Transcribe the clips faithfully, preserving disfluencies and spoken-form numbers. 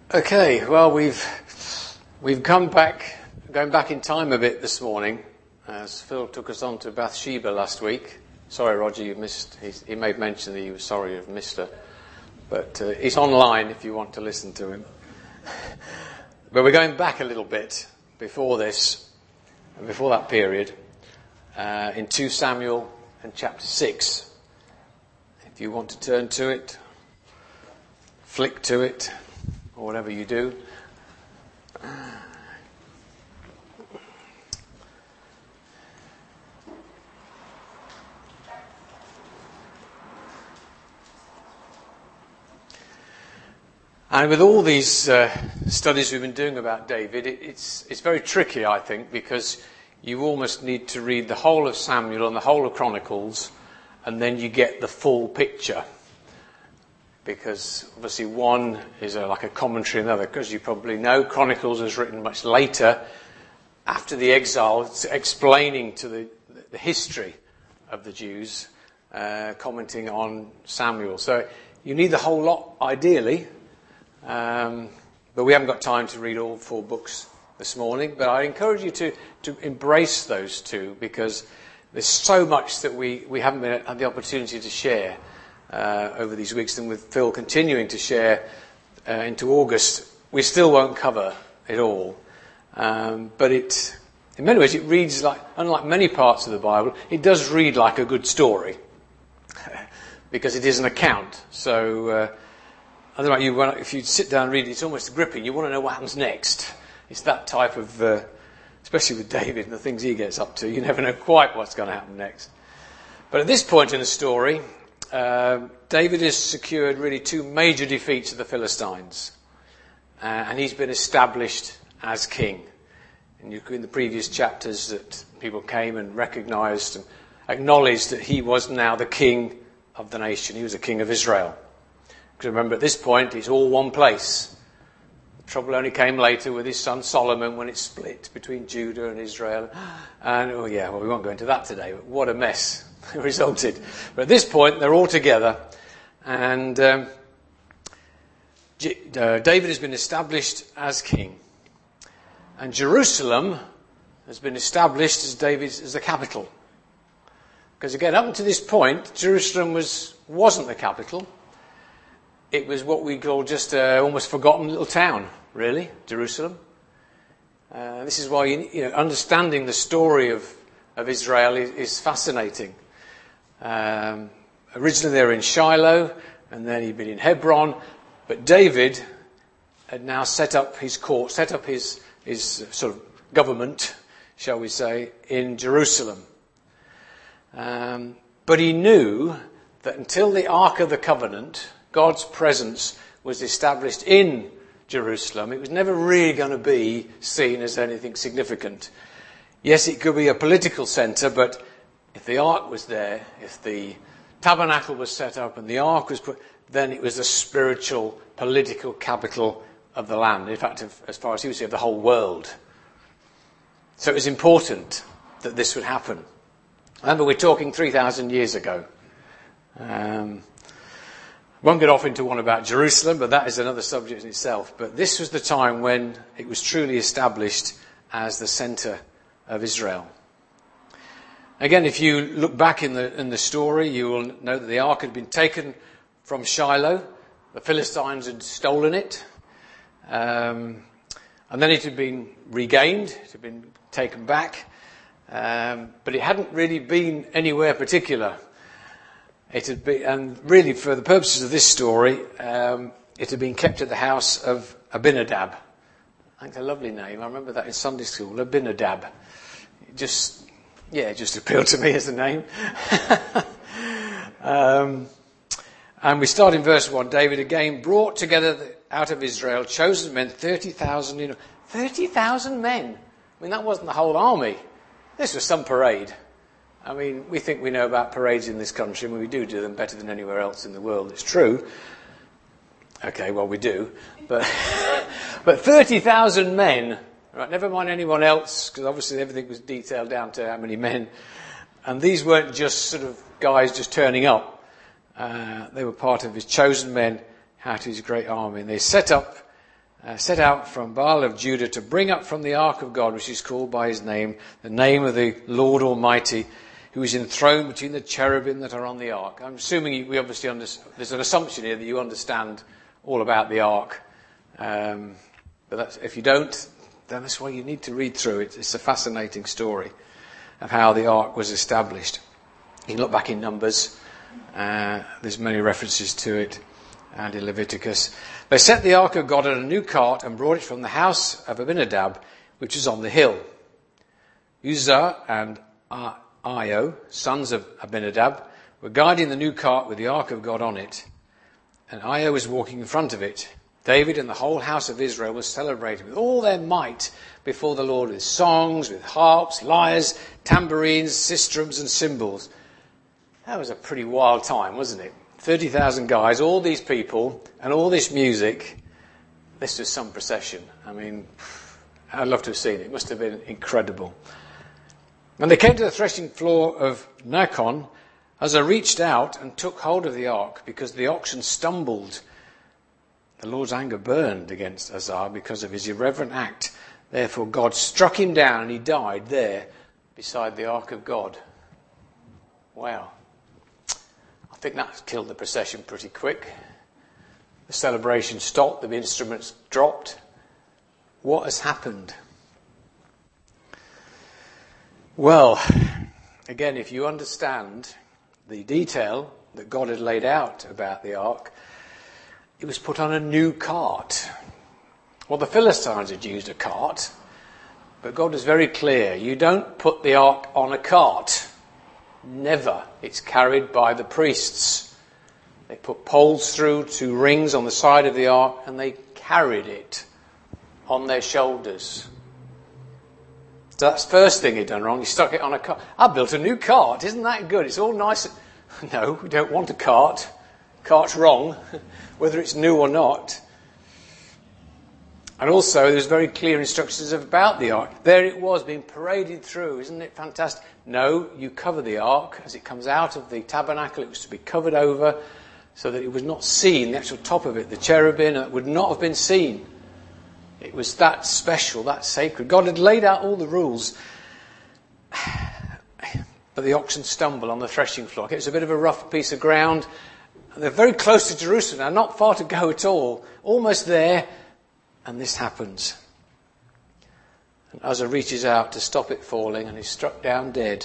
Okay, well, we've we've come back, going back in time a bit this morning, as Phil took us on to Bathsheba last week. Sorry, Roger, you missed. He's, he made mention that he was sorry you've missed her, but uh, he's online if you want to listen to him. But we're going back a little bit before this, before that period, uh, in Second Samuel and chapter six. If you want to turn to it, flick to it, or whatever you do. And with all these uh, studies we've been doing about David, it, it's it's very tricky, I think, because you almost need to read the whole of Samuel and the whole of Chronicles, and then you get the full picture. Because obviously one is a, like a commentary on the other. Because you probably know, Chronicles was written much later, after the exile, it's explaining to the, the history of the Jews, uh, commenting on Samuel. So you need the whole lot, ideally. Um, but we haven't got time to read all four books this morning. But I encourage you to, to embrace those two, because there's so much that we, we haven't been, had the opportunity to share uh, over these weeks. And with Phil continuing to share uh, into August, we still won't cover it all. Um, but it, in many ways, it reads like, unlike many parts of the Bible, it does read like a good story. Because it is an account. So, uh, I don't know, you, if you sit down and read it, it's almost gripping. You want to know what happens next. It's that type of, uh, especially with David and the things he gets up to, you never know quite what's going to happen next. But at this point in the story, uh, David has secured really two major defeats of the Philistines. Uh, and he's been established as king. And you, in the previous chapters, that people came and recognised and acknowledged that he was now the king of the nation. He was the king of Israel. Because remember, at this point, it's all one place. The trouble only came later with his son Solomon, when it split between Judah and Israel. And, oh yeah, well, we won't go into that today, but what a mess it resulted. But at this point, they're all together. And um, J- uh, David has been established as king. And Jerusalem has been established as David's as the capital. Because again, up to this point, Jerusalem was, wasn't the capital. It was what we call just a almost forgotten little town, really, Jerusalem. Uh, this is why you, you know, understanding the story of, of Israel is, is fascinating. Um, originally they were in Shiloh, and then he'd been in Hebron, but David had now set up his court, set up his, his sort of government, shall we say, in Jerusalem. Um, but he knew that until the Ark of the Covenant, God's presence, was established in Jerusalem, it was never really going to be seen as anything significant. Yes, it could be a political centre, but if the ark was there, if the tabernacle was set up and the ark was put, then it was the spiritual, political capital of the land. In fact, as far as he was of the whole world. So it was important that this would happen. Remember, we're talking three thousand years ago. Um... Won't get off into one about Jerusalem, but that is another subject in itself. But this was the time when it was truly established as the centre of Israel. Again, if you look back in the in the story, you will know that the ark had been taken from Shiloh. The Philistines had stolen it. Um, and then it had been regained. It had been taken back. Um, but it hadn't really been anywhere particular. It had been, and really for the purposes of this story, um, it had been kept at the house of Abinadab. I think it's a lovely name. I remember that in Sunday school, Abinadab. It just, yeah, it just appealed to me as a name. um, and we start in verse one. David again brought together out of Israel chosen men, thirty thousand, you know, thirty thousand men. I mean, that wasn't the whole army. This was some parade. I mean, we think we know about parades in this country, and we do do them better than anywhere else in the world. It's true. Okay, well, we do. But but thirty thousand men, right, never mind anyone else, because obviously everything was detailed down to how many men. And these weren't just sort of guys just turning up. Uh, they were part of his chosen men out of his great army. And they set up uh, set out from Baal of Judah to bring up from the ark of God, which is called by his name, the name of the Lord Almighty, who is enthroned between the cherubim that are on the ark. I'm assuming you, we obviously understand, there's an assumption here that you understand all about the ark. Um, but that's, if you don't, then that's why you need to read through it. It's a fascinating story of how the ark was established. You can look back in Numbers. Uh, there's many references to it, and in Leviticus. They set the ark of God on a new cart and brought it from the house of Abinadab, which is on the hill. Uzzah and Io, sons of Abinadab, were guiding the new cart with the ark of God on it, and Io was walking in front of it. David and the whole house of Israel was celebrating with all their might before the Lord, with songs, with harps, lyres, tambourines, sistrums and cymbals. That was a pretty wild time, wasn't it? thirty thousand guys, all these people, and all this music. This was some procession. I mean, I'd love to have seen it. It must have been incredible. When they came to the threshing floor of Nacon, Uzzah reached out and took hold of the ark because the oxen stumbled. The Lord's anger burned against Uzzah because of his irreverent act. Therefore God struck him down and he died there beside the ark of God. Wow. I think that killed the procession pretty quick. The celebration stopped, the instruments dropped. What has happened? Well, again, if you understand the detail that God had laid out about the ark, it was put on a new cart. Well, the Philistines had used a cart, but God was very clear. You don't put the ark on a cart. Never. It's carried by the priests. They put poles through two rings on the side of the ark and they carried it on their shoulders. So that's the first thing he'd done wrong. He stuck it on a cart. I built a new cart. Isn't that good? It's all nice. No, we don't want a cart. Cart's wrong, whether it's new or not. And also, there's very clear instructions about the ark. There it was, being paraded through. Isn't it fantastic? No, you cover the ark. As it comes out of the tabernacle, it was to be covered over so that it was not seen, the actual top of it, the cherubim, it would not have been seen. It was that special, that sacred. God had laid out all the rules. But the oxen stumble on the threshing floor. It was a bit of a rough piece of ground. They're very close to Jerusalem now, not far to go at all. Almost there. And this happens. And Uzzah reaches out to stop it falling and he's struck down dead.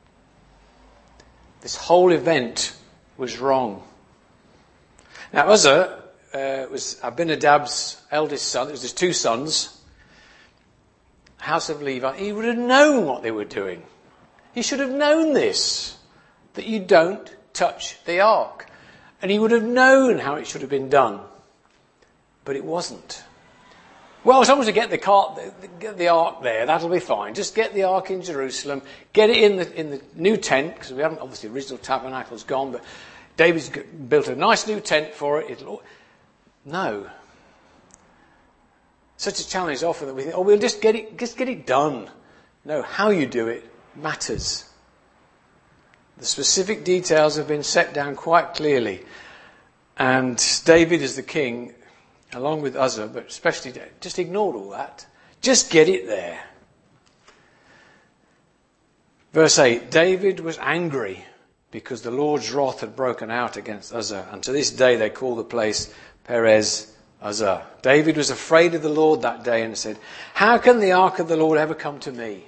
This whole event was wrong. Now Uzzah uh, was Abinadab's eldest son. It was his two sons. House of Levi. He would have known what they were doing. He should have known this. That you don't touch the ark. And he would have known how it should have been done. But it wasn't. Well, as long as we get the cart, get the ark there, that'll be fine. Just get the ark in Jerusalem, get it in the in the new tent, because we haven't, obviously, the original tabernacle's gone, but David's built a nice new tent for it. It'll, no. Such a challenge is often that we think, oh, we'll just get it, just get it done. No, how you do it matters. The specific details have been set down quite clearly. And David as the king, along with Uzzah, but especially, just ignored all that. Just get it there. Verse eight, David was angry because the Lord's wrath had broken out against Uzzah. And to this day they call the place Perez Uzzah. David was afraid of the Lord that day and said, how can the ark of the Lord ever come to me?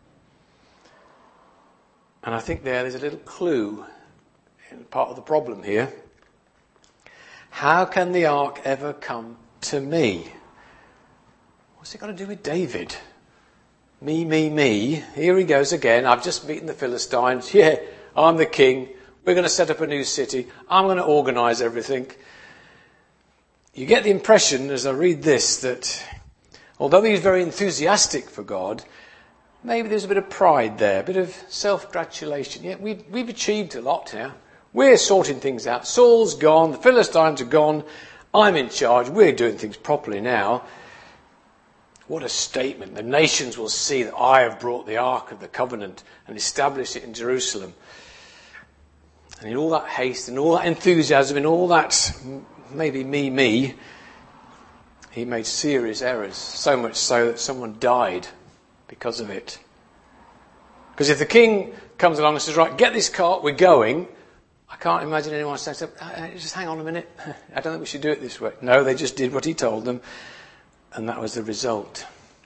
And I think there, there's a little clue in part of the problem here. How can the ark ever come to me? What's it got to do with David? Me, me, me. Here he goes again. I've just beaten the Philistines. Yeah, I'm the king. We're going to set up a new city. I'm going to organise everything. You get the impression as I read this that although he's very enthusiastic for God, maybe there's a bit of pride there, a bit of self-gratulation. Yeah, we've, we've achieved a lot now. We're sorting things out. Saul's gone. The Philistines are gone. I'm in charge. We're doing things properly now. What a statement. The nations will see that I have brought the Ark of the Covenant and established it in Jerusalem. And in all that haste and all that enthusiasm and all that maybe me, me, he made serious errors, so much so that someone died because of it. Because if the king comes along and says, right, get this cart, we're going, I can't imagine anyone saying, just hang on a minute, I don't think we should do it this way. No, they just did what he told them, and that was the result.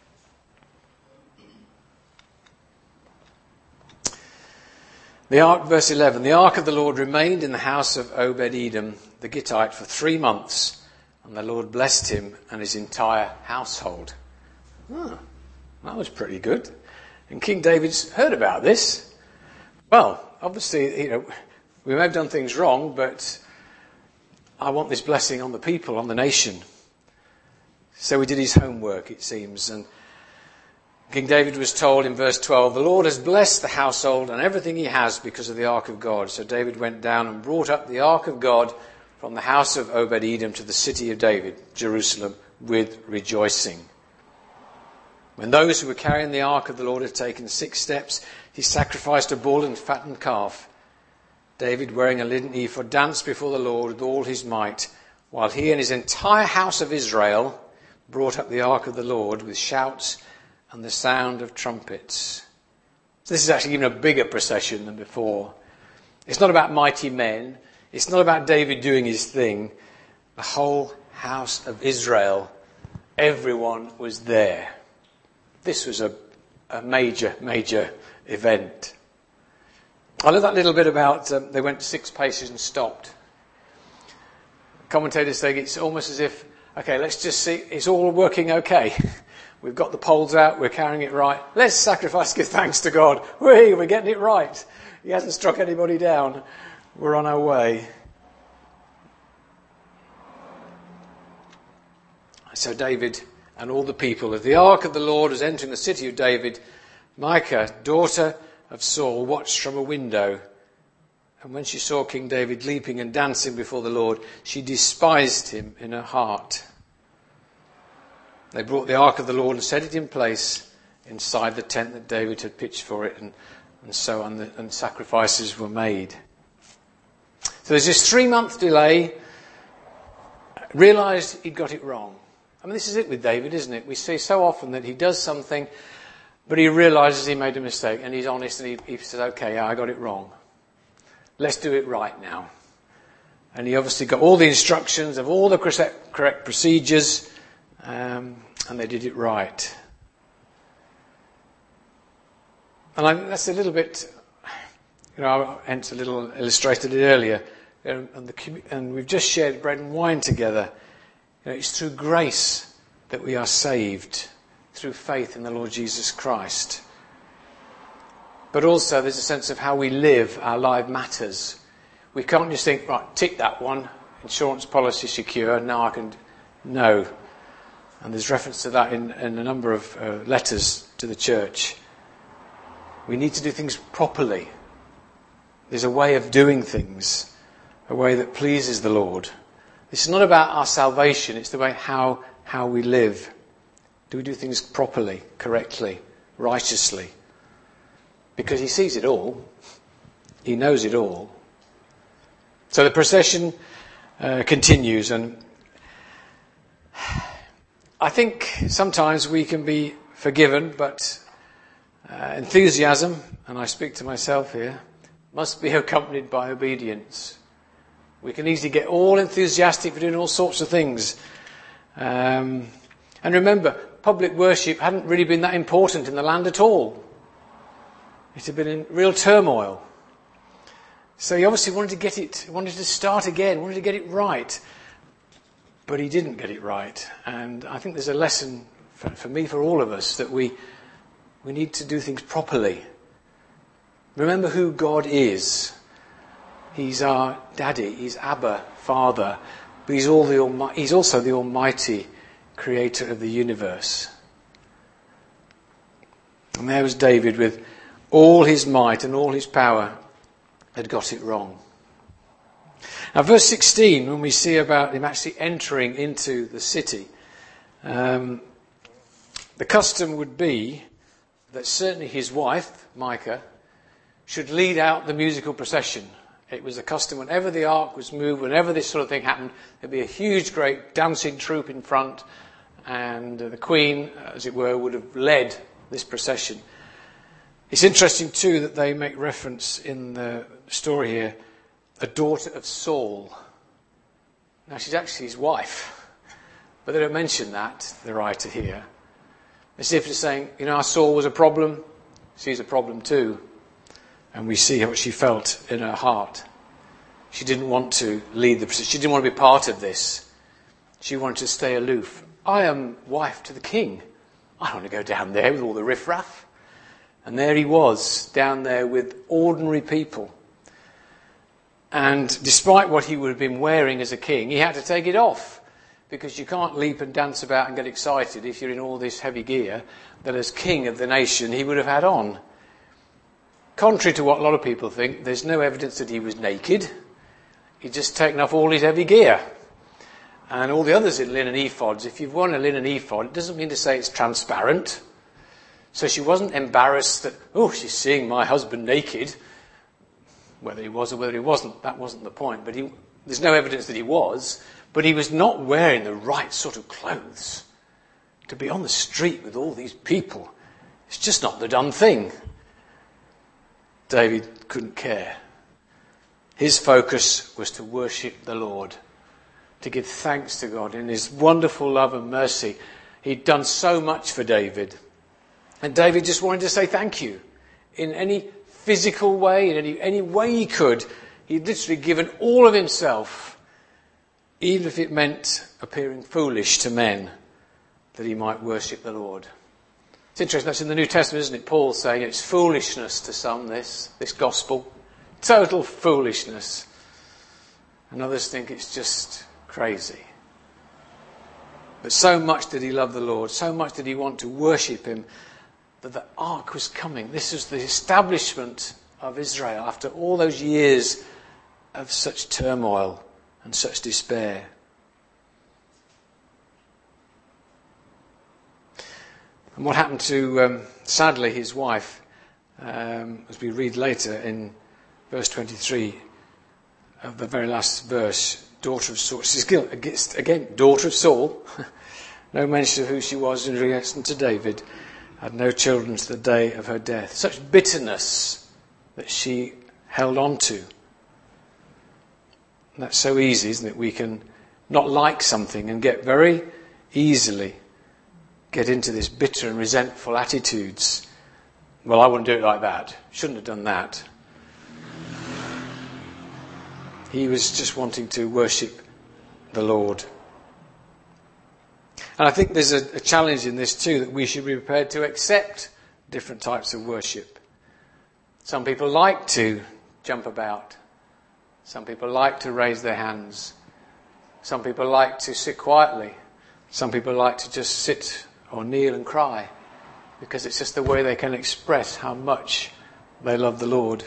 The ark, verse eleven, the ark of the Lord remained in the house of Obed-Edom, the Gittite, for three months, and the Lord blessed him and his entire household. Oh, that was pretty good. And King David's heard about this. Well, obviously, you know, we may have done things wrong, but I want this blessing on the people, on the nation. So he did his homework, it seems, and King David was told in verse twelve, the Lord has blessed the household and everything he has because of the ark of God. So David went down and brought up the ark of God from the house of Obed-Edom to the city of David, Jerusalem, with rejoicing. When those who were carrying the ark of the Lord had taken six steps, he sacrificed a bull and fattened calf. David, wearing a linen ephod, danced before the Lord with all his might, while he and his entire house of Israel brought up the ark of the Lord with shouts and the sound of trumpets. So this is actually even a bigger procession than before. It's not about mighty men. It's not about David doing his thing. The whole house of Israel, everyone was there. This was a, a major, major event. I love that little bit about um, they went six paces and stopped. Commentators say it's almost as if, okay, let's just see, it's all working okay. We've got the poles out, we're carrying it right. Let's sacrifice, give thanks to God. Whee, we're getting it right. He hasn't struck anybody down. We're on our way. So David and all the people, as the ark of the Lord was entering the city of David, Michal, daughter of Saul, watched from a window. And when she saw King David leaping and dancing before the Lord, she despised him in her heart. They brought the ark of the Lord and set it in place inside the tent that David had pitched for it, and, and so on, the, and sacrifices were made. So there's this three-month delay. Realised he'd got it wrong. I mean, this is it with David, isn't it? We see so often that he does something, but he realises he made a mistake, and he's honest, and he, he says, okay, yeah, I got it wrong. Let's do it right now. And he obviously got all the instructions of all the correct, correct procedures, um, and they did it right. And I, that's a little bit, you know, I hence a little illustrated it earlier, and, and, the, and we've just shared bread and wine together. You know, it's through grace that we are saved, through faith in the Lord Jesus Christ. But also there's a sense of how we live, our life matters. We can't just think, right, tick that one, insurance policy secure, now I can... No. And there's reference to that in, in a number of uh, letters to the church. We need to do things properly. There's a way of doing things, a way that pleases the Lord. This is not about our salvation, it's the way how, how we live. Do we do things properly, correctly, righteously? Because he sees it all. He knows it all. So the procession uh, continues, and I think sometimes we can be forgiven, but uh, enthusiasm, and I speak to myself here, must be accompanied by obedience. We can easily get all enthusiastic for doing all sorts of things. Um, and remember, public worship hadn't really been that important in the land at all. It had been in real turmoil. So he obviously wanted to get it, wanted to start again, wanted to get it right. But he didn't get it right. And I think there's a lesson for, for me, for all of us, that we we need to do things properly. Remember who God is. He's our daddy, he's Abba, Father, but he's, all the Almighty, he's also the Almighty Creator of the universe. And there was David with all his might and all his power had got it wrong. Now verse sixteen, when we see about him actually entering into the city, um, the custom would be that certainly his wife, Michal, should lead out the musical procession. It was a custom whenever the ark was moved, whenever this sort of thing happened, there'd be a huge, great dancing troupe in front, and uh, the Queen, as it were, would have led this procession. It's interesting too that they make reference in the story here, a daughter of Saul. Now she's actually his wife, but they don't mention that, the writer here. As if it's saying, you know, our Saul was a problem, she's a problem too. And we see what she felt in her heart. She didn't want to lead the procession. She didn't want to be part of this. She wanted to stay aloof. I am wife to the king. I don't want to go down there with all the riffraff. And there he was, down there with ordinary people. And despite what he would have been wearing as a king, he had to take it off. Because you can't leap and dance about and get excited if you're in all this heavy gear that as king of the nation he would have had on. Contrary to what a lot of people think, there's no evidence that he was naked. He'd just taken off all his heavy gear. And all the others in linen ephods, if you've worn a linen ephod, it doesn't mean to say it's transparent. So she wasn't embarrassed that, oh, she's seeing my husband naked. Whether he was or whether he wasn't, that wasn't the point. But he, there's no evidence that he was. But he was not wearing the right sort of clothes to be on the street with all these people. It's just not the done thing. David couldn't care. His focus was to worship the Lord, to give thanks to God in his wonderful love and mercy. He'd done so much for David. And David just wanted to say thank you. In any physical way, in any, any way he could, he'd literally given all of himself, even if it meant appearing foolish to men, that he might worship the Lord. It's interesting, that's in the New Testament, isn't it? Paul saying it's foolishness to some, this, this gospel. Total foolishness. And others think it's just crazy. But so much did he love the Lord, so much did he want to worship him, that the ark was coming. This was the establishment of Israel after all those years of such turmoil and such despair. And what happened to, um, sadly, his wife, um, as we read later in verse twenty-three of the very last verse, daughter of Saul. She's again, daughter of Saul. No mention of who she was in relation to David. Had no children to the day of her death. Such bitterness that she held on to. And that's so easy, isn't it? We can not like something and get very easily get into this bitter and resentful attitudes. Well, I wouldn't do it like that. Shouldn't have done that. He was just wanting to worship the Lord. And I think there's a, a challenge in this too, that we should be prepared to accept different types of worship. Some people like to jump about. Some people like to raise their hands. Some people like to sit quietly. Some people like to just sit or kneel and cry, because it's just the way they can express how much they love the Lord.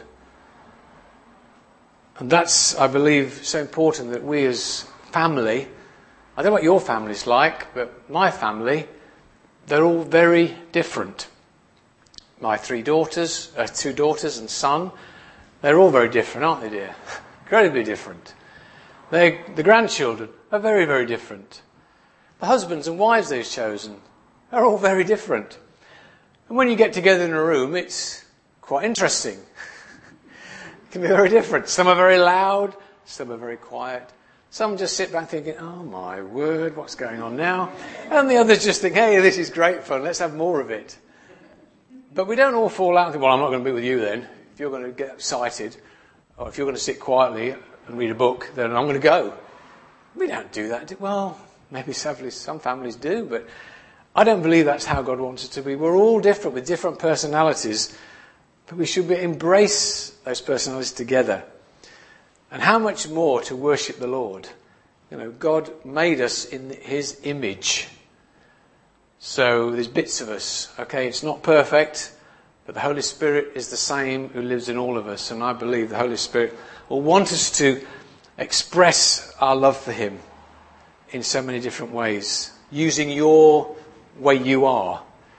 And that's, I believe, so important that we as family, I don't know what your family's like, but my family, they're all very different. My three daughters, uh, two daughters and son, they're all very different, aren't they, dear? Incredibly different. They, the grandchildren are very, very different. The husbands and wives they've chosen are all very different. And when you get together in a room, it's quite interesting. It can be very different. Some are very loud, some are very quiet. Some just sit back thinking, oh my word, what's going on now? And the others just think, hey, this is great fun, let's have more of it. But we don't all fall out and think, well, I'm not going to be with you then. If you're going to get excited, or if you're going to sit quietly and read a book, then I'm going to go. We don't do that. Well, maybe sadly some families do, but I don't believe that's how God wants it to be. We're all different with different personalities, but we should be, embrace those personalities together. And how much more to worship the Lord? You know, God made us in his image. So there's bits of us. Okay, it's not perfect, but the Holy Spirit is the same who lives in all of us. And I believe the Holy Spirit will want us to express our love for him in so many different ways, using your way you are.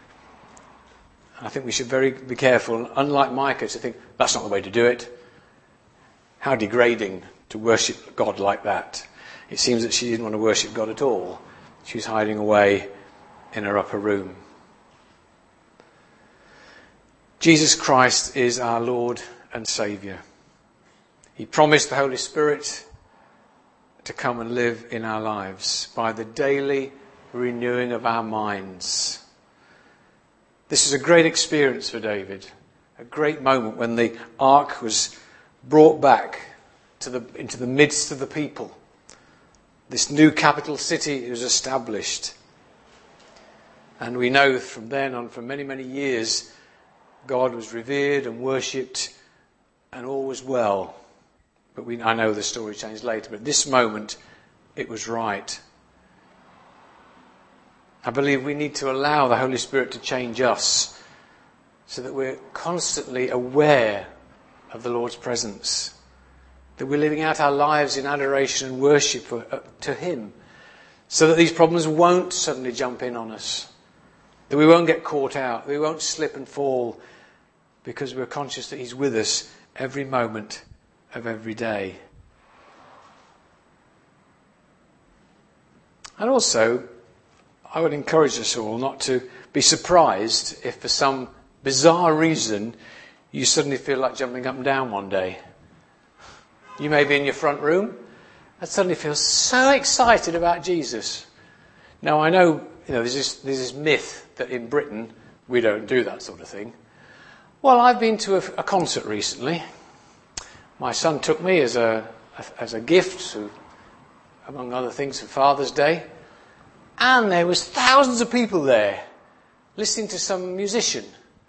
I think we should very be careful, unlike Micah, to think, that's not the way to do it. How degrading to worship God like that. It seems that she didn't want to worship God at all. She was hiding away in her upper room. Jesus Christ is our Lord and Saviour. He promised the Holy Spirit to come and live in our lives by the daily renewing of our minds. This is a great experience for David, a great moment when the ark was brought back to the, into the midst of the people. This new capital city was established. And we know from then on, for many, many years, God was revered and worshipped and all was well. But we, I know the story changed later, but at this moment, it was right. I believe we need to allow the Holy Spirit to change us so that we're constantly aware of the Lord's presence, that we're living out our lives in adoration and worship for, uh, to Him, so that these problems won't suddenly jump in on us, that we won't get caught out, that we won't slip and fall, because we're conscious that He's with us every moment of every day. And also, I would encourage us all not to be surprised if for some bizarre reason you suddenly feel like jumping up and down one day. You may be in your front room and suddenly feel so excited about Jesus. Now I know, you know, there's this, there's this myth that in Britain we don't do that sort of thing. Well, I've been to a, a concert recently. My son took me as a as a gift, to, among other things, for Father's Day. And there was thousands of people there listening to some musician.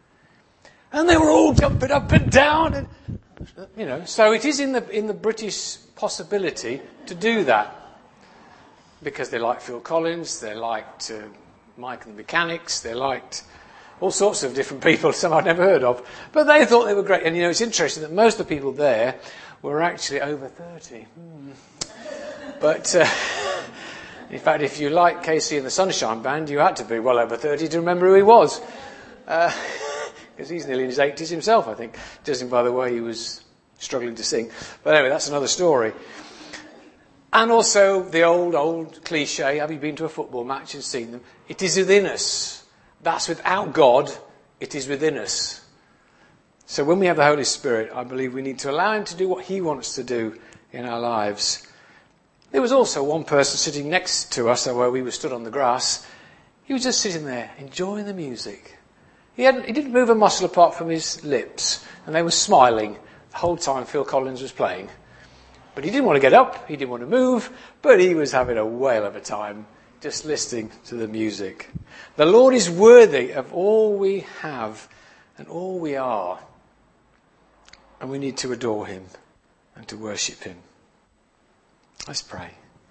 And they were all jumping up and down. And, you know, so it is in the in the British possibility to do that. Because they liked Phil Collins, they liked uh, Mike and the Mechanics, they liked all sorts of different people, some I'd never heard of. But they thought they were great. And, you know, it's interesting that most of the people there were actually over thirty. Hmm. But, uh, in fact, if you like Casey and the Sunshine Band, you had to be well over thirty to remember who he was. Because uh, he's nearly in his eighties himself, I think, judging by the way he was struggling to sing. But anyway, that's another story. And also the old, old cliche, have you been to a football match and seen them? It is within us. That's without God, it is within us. So when we have the Holy Spirit, I believe we need to allow Him to do what He wants to do in our lives. There was also one person sitting next to us, where we were stood on the grass. He was just sitting there, enjoying the music. He, hadn't, he didn't move a muscle apart from his lips, and they were smiling the whole time Phil Collins was playing. But he didn't want to get up, he didn't want to move, but he was having a whale of a time just listening to the music. The Lord is worthy of all we have and all we are. And we need to adore Him and to worship Him. Let's pray.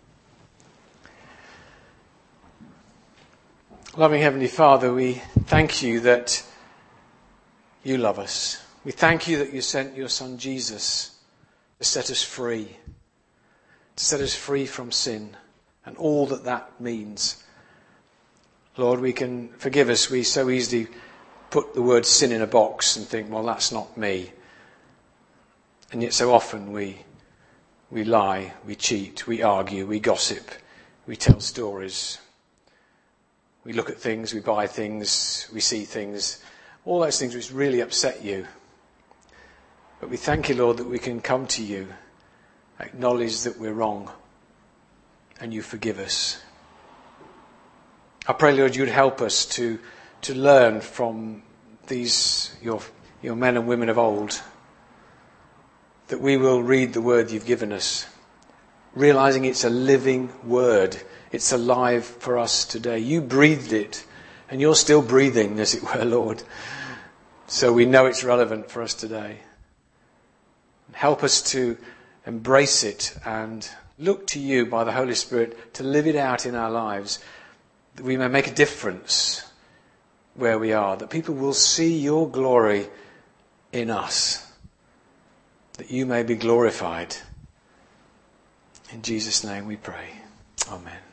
Loving Heavenly Father, we thank You that You love us. We thank You that You sent Your Son Jesus to set us free, to set us free from sin and all that that means. Lord, we can forgive us. We so easily put the word sin in a box and think, well, that's not me. And yet so often we we lie, we cheat, we argue, we gossip, we tell stories. We look at things, we buy things, we see things, all those things which really upset You. But we thank You, Lord, that we can come to You, acknowledge that we're wrong, and You forgive us. I pray, Lord, You'd help us to to learn from these your your men and women of old, that we will read the word You've given us, realizing it's a living word. It's alive for us today. You breathed it, and You're still breathing, as it were, Lord. So we know it's relevant for us today. Help us to embrace it and look to You by the Holy Spirit to live it out in our lives, that we may make a difference where we are, that people will see Your glory in us, that You may be glorified. In Jesus' name we pray. Amen.